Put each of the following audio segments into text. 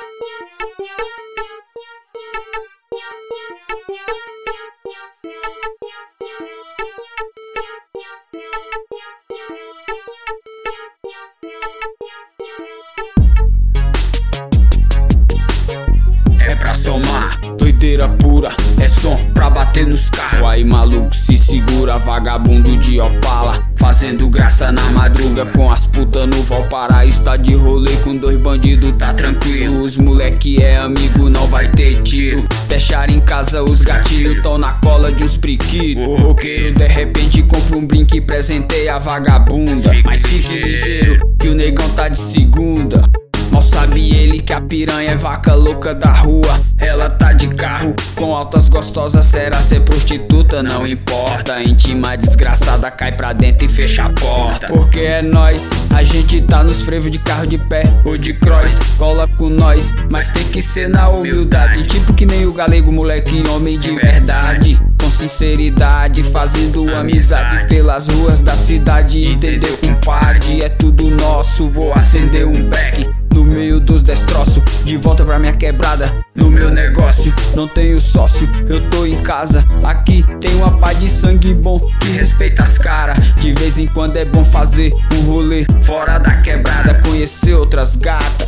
É pra somar, doideira pura, é som pra bater nos carros. Aí maluco se segura, vagabundo de Opala, fazendo graça na madruga com as putas no Valparaíso. Tá de rolê com dois bandidos, tá tranquilo. Os moleque é amigo, não vai ter tiro. Deixar em casa os gatilhos, tão na cola de uns priquitos. O roqueiro de repente compra um brinque e presenteia a vagabunda. Mas fique ligeiro que o negão tá de segunda. Mal sabe ele que a piranha é vaca louca da rua. Ela tá de carro, com altas gostosas, será ser prostituta? Não importa, íntima desgraçada cai pra dentro e fecha a porta. Porque é nós, a gente tá nos frevos de carro de pé ou de cross. Cola com nós, mas tem que ser na humildade. Tipo que nem o galego, moleque, homem de verdade. Com sinceridade, fazendo amizade pelas ruas da cidade. Entendeu, compadre? É tudo nosso, vou acender um beck no meio dos destroços, de volta pra minha quebrada. No meu negócio, não tenho sócio, eu tô em casa. Aqui tem uma pá de sangue bom que respeita as caras. De vez em quando é bom fazer um rolê fora da quebrada, conhecer outras gatas.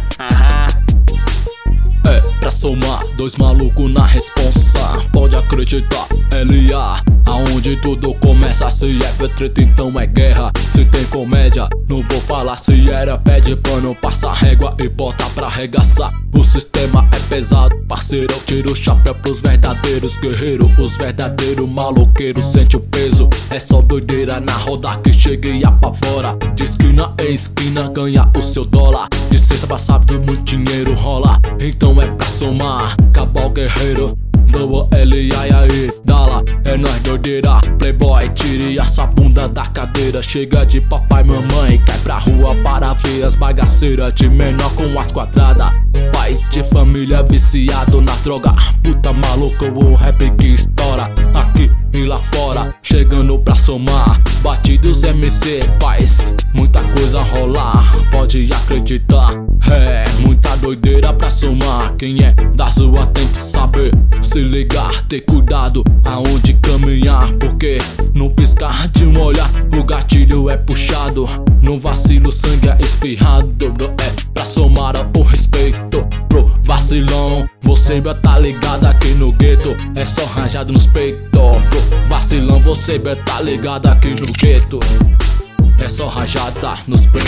É pra somar, dois malucos na responsa. Pode acreditar, LA, aonde tudo começa. Se é treta, então é guerra. Se tem comédia, não vou falar se era. Pede pano, passa régua e bota pra arregaçar. O sistema é pesado, parceiro. Tira o chapéu pros verdadeiros guerreiros. Os verdadeiros maloqueiros sente o peso. É só doideira na roda que chega e apavora. De esquina em esquina ganha o seu dólar. De sexta pra sábado muito dinheiro rola. Então é pra somar, cabal guerreiro. Double L, ai, ai, dala, é nóis doideira. Playboy, tire a sua bunda da cadeira. Chega de papai e mamãe, cai pra rua para ver as bagaceiras. De menor com as quadradas, pai de família viciado nas drogas. Puta maluco, o rap que estoura aqui e lá fora. Chegando pra somar, batidos MC faz muita coisa rolar. Pode acreditar, é muita doideira pra somar. Quem é da rua tem que saber se ligar, ter cuidado aonde caminhar. Porque no piscar de um olhar o gatilho é puxado. No vacilo sangue é espirrado. É pra somar o respeito pro vacilão. Você tá ligado aqui no gueto, é só rajado nos peitos. Pro vacilão, você tá ligado aqui no gueto, é só rajada nos peitos.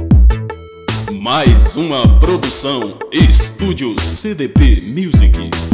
Mais uma produção Estúdio CDP Music.